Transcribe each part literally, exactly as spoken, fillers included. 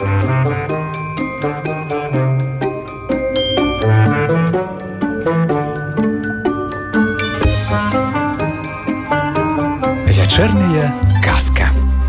Вячэрняя казка.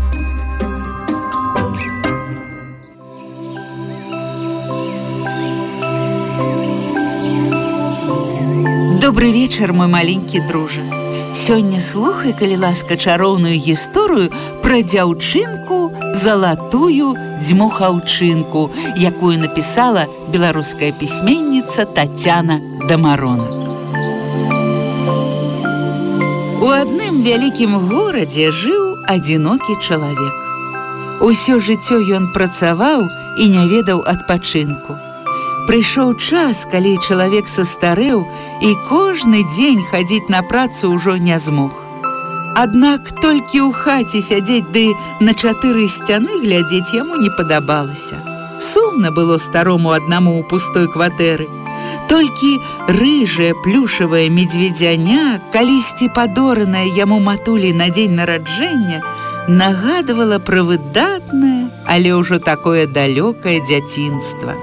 Добрый вечер, мой маленькі дружа. Сёння слухай, калі ласка, чароўную гісторыю пра дзяўчынку залатую дзьмухаўчынку, якую напісала беларуская пісьменніца Тацяна Дамаронак. У адным вялікім горадзе жыў адзінокі чалавек. Усё жыццё ён працаваў і не ведаў адпачынку. Прыйшоў час, калі чалавек састарэў і кожны дзень хадзіць на працу ўжо не змог. Аднак толькі ў хаце сядзець ды на чатыры сцяны глядзець яму не падабалася. Сумна было старому аднаму ў пустой кватэры. Толькі рыжая плюшавая медведзяня, калісьці падораная яму матулей на дзень нараджэння, нагадвала пра выдатнае, але ўжо такое далёкае дзяцінства.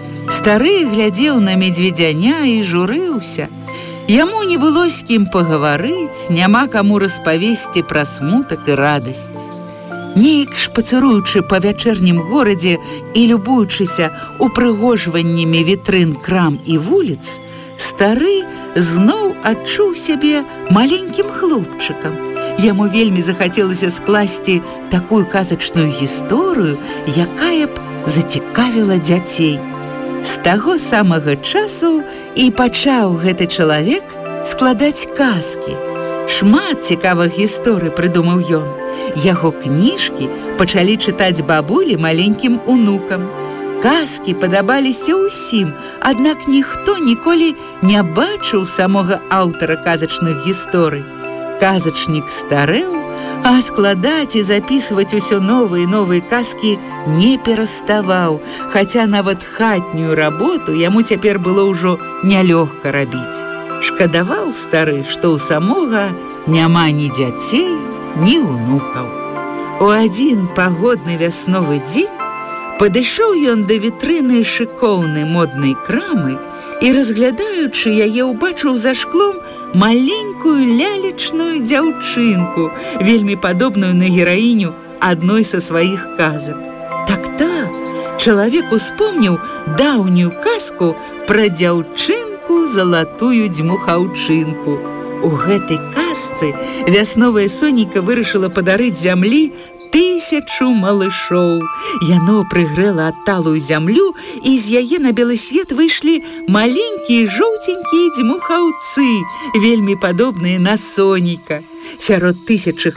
Стары глядзеў на медведзяня і журыўся. Яму не было з кім пагаварыць, няма каму распавесці пра смутак і радасць. Неяк шпацыруючы па вячэрнім горадзе і любуючыся упрыгожваннямі вітрын крам і вуліц, стары зноў адчуў сябе маленькім хлопчыкам. Яму вельмі захацелася скласці такую казачную гісторыю, якая б зацікавіла дзяцей. З таго самага часу і пачаў гэты чалавек складаць казкі. Шмат цікавых гісторый прыдумаў ён. Яго кніжкі пачалі чытаць бабулі маленькім унукам. Казкі падабаліся ўсім, аднак ніхто ніколі не бачыў самога аўтара казачных гісторый. Казачнік старэў, а складаць і запісваць усё новыя і новыя казкі не пераставаў, хаця нават хатнюю работу яму цяпер было ўжо нялёгка рабіць. Шкадаваў стары, што ў самога няма ні дзяцей, ні унукаў. У адзін пагодны вясновы дзень падышоў ён да вітрыны шыкоўнай моднай крамы і, разглядаючы яе, убачыў за шклом маленькую лялечную дзяўчынку, вельмі падобную на гераіню адной са сваіх казак. Так-так, чалавек успомніў даўнюю казку пра дзяўчынку залатую дзьмухаўчынку. У гэтай казцы вясновая сонейка вырашыла падарыць зямлі тысячу малышоў. Яно прыгрэла адталую зямлю, і з яе на белы свет выйшлі маленькія жоўценькія дзьмухаўцы, вельмі падобныя на сонейка. Сярод тысячы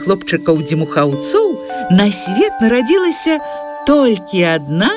хлопчыкаў-дзьмухаўцоў на свет нарадзілася толькі адна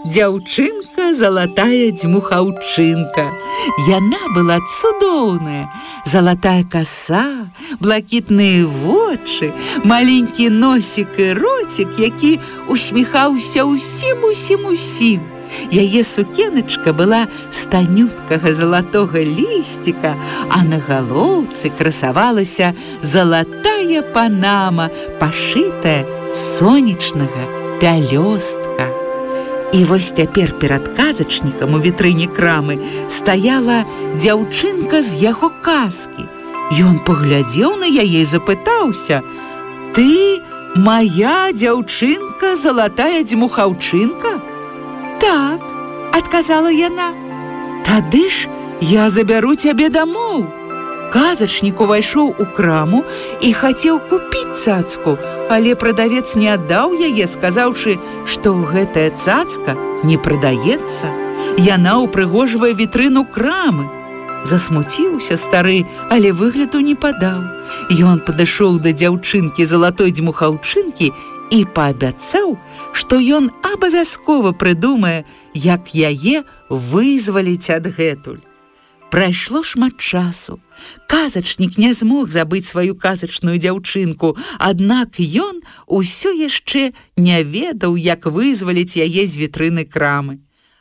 дзяўчынка залатая дзьмухаўчынка. Яна была цудоўная. Залатая каса, блакітныя вочы, маленькі носік і роцік, які усміхаўся усім-усім-усім. Яе сукеначка была з танюткага залатога лісціка, а на галоўцы красавалася залатая панама, пашытая з сонечнага пялёстка. І вось цяпер перад казачнікам у вітрыне крамы стаяла дзяўчынка з яго казкі. Ён паглядзеў на яе і запытаўся: «Ты моя дзяўчынка залатая дзьмухаўчынка?» «Так», — адказала яна. «Тады ж я забяру цябе дамоў». Казачнік увайшоў у краму і хацеў купіць цацку, але прадавец не аддаў яе, сказаўшы, што гэтая цацка не прадаецца. Яна ўпрыгожвае вітрыну крамы. Засмуціўся стары, але выгляду не падаў. Ён падышоў да дзяўчынкі залатой дзьмухаўчынкі і паабяцаў, што ён абавязкова прыдумае, як яе вызваліць адгэтуль. Прайшло шмат часу. Казачнік не змог забыць сваю казачную дзяўчынку, аднак ён усё яшчэ не ведаў, як вызваліць яе з вітрыны крамы.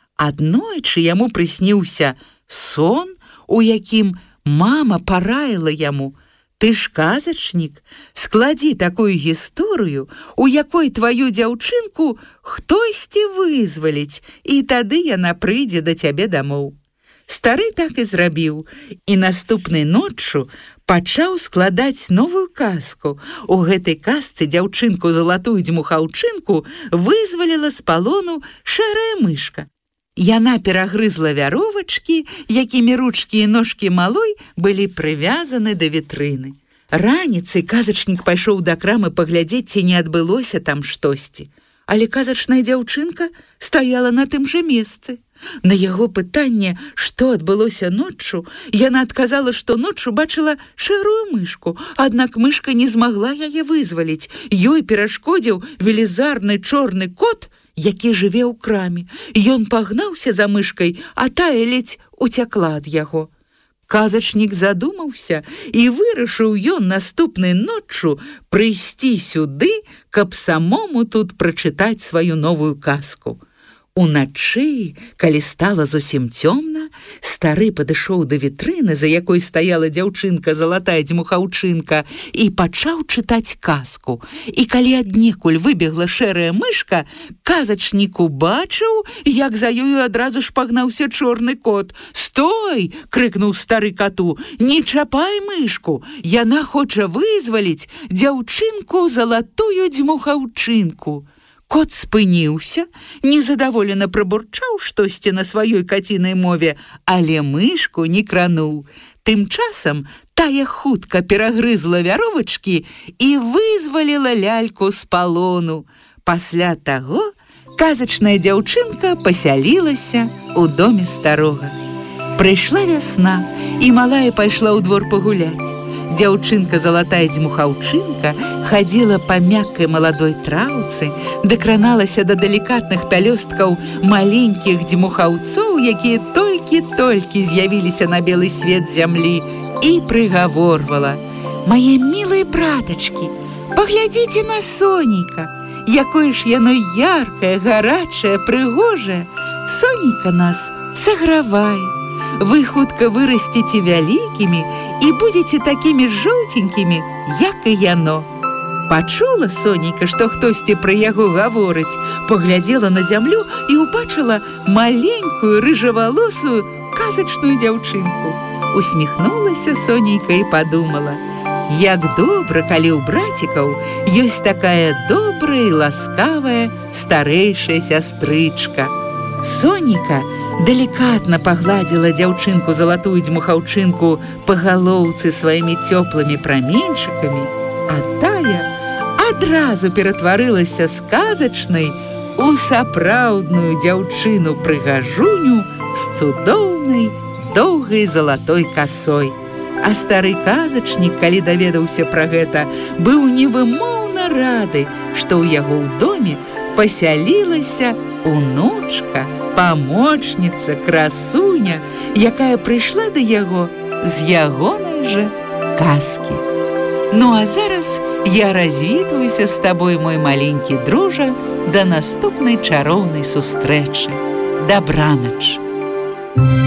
Аднойчы яму прысніўся сон, у якім мама параіла яму: Ты ж казачнік, складзі такую гісторыю, у якой тваю дзяўчынку хтосьці вызваліць, і тады яна прыйдзе да цябе дамоў. Стары так і зрабіў, і наступнай ноччу пачаў складаць новую казку. У гэтай казцы дзяўчынку залатую дзьмухаўчынку вызваліла з палону шэрая мышка. Яна перагрызла вяровачкі, якімі ручкі і ножкі малой былі прывязаны да вітрыны. Раніцай казачнік пайшоў да крамы паглядзець, ці не адбылося там штосьці. Але казачная дзяўчынка стаяла на тым жа месцы. На яго пытанне, што адбылося ноччу, яна адказала, што ноччу бачыла шэрую мышку, аднак мышка не змагла яе вызваліць. Ёй перашкодзіў велізарны чорны кот, які жыве ў краме. Ён пагнаўся за мышкай, а тая ледзь уцякла ад яго. Казачнік задумаўся, і вырашыў ён наступнай ноччу прыйсці сюды, каб самому тут прачытаць сваю новую казку. Уначы, калі стала зусім цёмна, стары падышоў да вітрыны, за якой стаяла дзяўчынка залатая дзьмухаўчынка, і пачаў чытаць казку. І калі аднекуль выбегла шэрая мышка, казачнік убачыў, як за ёю адразу ж пагнаўся чорны кот. «Стой!» – крыкнуў стары кату. «Не чапай мышку! Яна хоча вызваліць дзяўчынку залатую дзьмухаўчынку!» Кот спыніўся, незадаволена прабурчаў штосьці на сваёй кацінай мове, але мышку не крануў. Тым часам тая хутка перагрызла вяровачкі і вызваліла ляльку з палону. Пасля таго казачная дзяўчынка пасялілася ў доме старога. Прыйшла вясна, і малая пайшла ў двор пагуляць. Дзяўчынка залатая дзьмухаўчынка хадзіла па мяккай маладой траўцы, дакраналася да далікатных пялёсткаў маленькіх дзьмухаўцоў, якія толькі-толькі з'явіліся на белы свет зямлі, і прыгаворвала: «Мае мілыя братачкі, паглядзіце на сонейка, якое ж яно яркае, гарачае, прыгожае. Сонейка нас сагравае. Вы хутка вырасціце вялікімі і будзеце такімі жоўценькімі, як і яно». Пачула сонейка, што хтосьці пра яго гаворыць, паглядзела на зямлю і убачыла маленькую рыжавалосую казачную дзяўчынку. Усміхнулася сонейка і падумала: як добра, калі ў братікаў ёсць такая добрая і ласкавая старэйшая сястрычка. Сонейка далікатна пагладзіла дзяўчынку залатую дзьмухаўчынку па галоўцы сваімі цёплымі праменьчыкамі, а тая адразу ператварылася з казачнай у сапраўдную дзяўчыну-прыгажуню з цудоўнай доўгай залатой касой. А стары казачнік, калі даведаўся пра гэта, быў невымоўна рады, што ў яго ў доме пасялілася унучка, памочніца, красуня, якая прыйшла да яго з ягонай жа казкі. Ну а зараз я развітваюся з табой, мой маленькі дружа, да наступнай чароўнай сустрэчы. Дабранач!